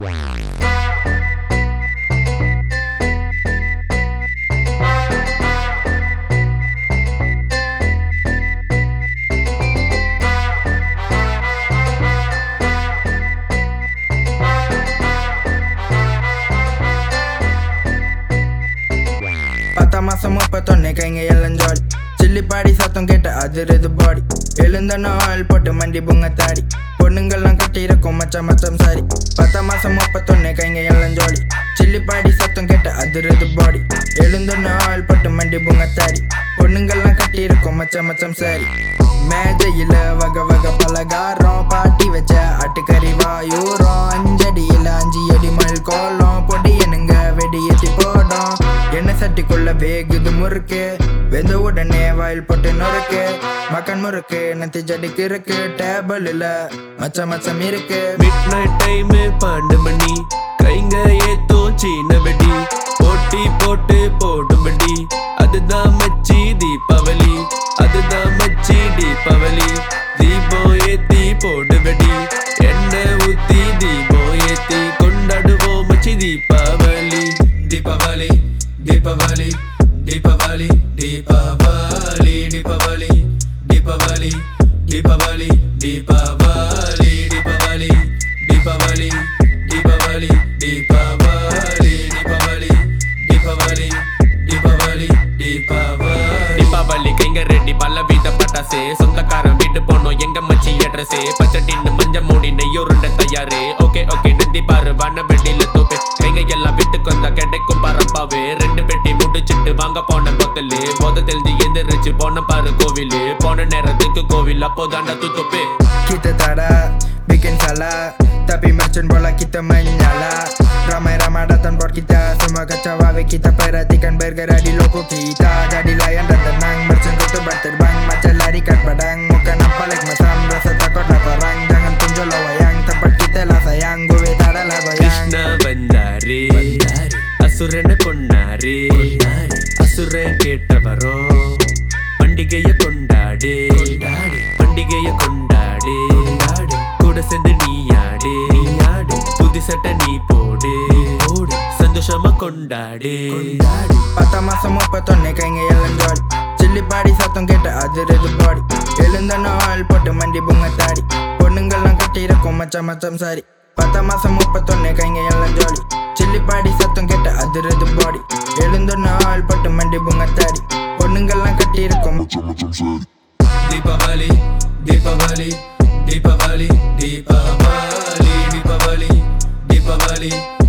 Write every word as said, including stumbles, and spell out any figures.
பத்தாம் மாசம் முப்பத்தொன்னு கைங்க எல்லாம் ஜாலி சில்லி பாடி சத்தம் கேட்ட அதிரது பாடி எழுந்த நாள் போட்டு மண்டி புங்க தாடி பொண்ணுங்கள்லாம் கட்டி இருக்கும் மச்சம் மச்சம் சாரி பத்தாம் மாசம் முப்பத்தொன்னு கைங்க எல்லாம் ஜாலி சில்லி பாடி சத்தம் கேட்ட அதிரது பாடி எழுந்த நாள் போட்டு மண்டி புங்க தாடி பொண்ணுங்கள்லாம் கட்டி இருக்கும் மச்சம் மச்சம் சாரி மேஜையில வகை வகை பலகாரம் பாட்டி வச்ச ஆட்டுக்கறி வாயூரம் அஞ்சடியில அஞ்சு அடி மல் கோலம் பொடி என்னங்க வெடி ஏற்றி போடும் எண்ணெய் சட்டிக்குள்ள வேகுது முறுக்கு வெந்த உடனே வாயில் போட்டு நொறுக்கு மக்கன் முறுக்கு நத்தி ஜடிக்கு இருக்கு டேபிள் இல்ல மச்சம் மச்சம் இருக்கு மிட் நைட் டைம் பன்னெண்டு மணி கைங்க ஏத்தும் சீன வெடி போட்டி போட்டு போடும்படி அதுதான் மச்சி தீபாவளி அதுதான் மச்சி தீபாவளி தீபம் ஏத்தி போடு வெடி எண்ணெய் ஊத்தி தீபம் ஏத்தி கொண்டாடுவோம் மச்சி தீபாவளி தீபாவளி தீபாவளி தீபாவளி தீபாவளி தீபாவளி தீபாவளி தீபாவளி தீபாவளி தீபாவளி தீபாவளி தீபாவளி தீபாவளி தீபாவளி தீபாவளி தீபாவளி தீபாவளி தீபாவளி கைங்க ரெடி பல வீத பட்டாசே சொந்தக்காரன் வீட்டு போனோம் எங்க மச்சி அட்ரஸே பச்சட்டின்னு மஞ்ச மூடி நெய்யோருண்ட தயாரே ஓகே ஓகே நிறுத்தி பாரு வான வெட்டில தூப்பே கைங்க எல்லாம் வீட்டுக்கு வந்தா கிடைக்கும் பரப்பாவே ரெண்டு பெட்டி முடிச்சிட்டு வாங்க போன பொத்தலு போத தெரிஞ்சு எந்திரிச்சு போன பாரு கோவிலு போன நேரத்துக்கு கோவில் அப்போதாண்டா தூத்துப்பே kita tada bikin salah tapi mercun bola kita menyala ramai-ramai datang buat kita semua kecewa kita perhatikan bergerak di logo kita jadi layan dan tenang mercun kutu terbang macam larikan padang muka nampak like masam rasa takut lah orang jangan tunjuk lo wayang tempat kita lah sayang gue tada lah goyang Krishna வந்தாரே அசுரனை கொண்டாரே அசுரன் கேட்டவரோ பண்டிகைய கொண்டாடே பண்டிகைய கொண்டாடே கூட சேர்ந்து நீ ஆடே புது சட்டை நீ போடு சந்தோஷமா கொண்டாடே பத்தாம் மாசம் முப்பத்தொன்னு கைங்க எல்லாம் ஜாலி சில்லி பாடி சத்தம் கேட்ட அதிரது பாடி எழுந்த நாள் போட்டு மண்டி புங்க தாடி பொண்ணுங்கள்லாம் கட்டி இருக்கும் மச்சம் மச்சம் சாரி பத்தாம் மாசம் முப்பத்தொன்னு கைங்க எல்லாம் ஜாலி சில்லி பாடி சத்தம் கேட்ட அதிரது பாடி எழுந்த நாள் போட்டு மண்டி புங்க தாடி பொண்ணுங்கள்லாம் கட்டி இருக்கும் மச்சம் மச்சம் சாரி தீபாவளி தீபாவளி தீபாவளி தீபாவளி தீபாவளி தீபாவளி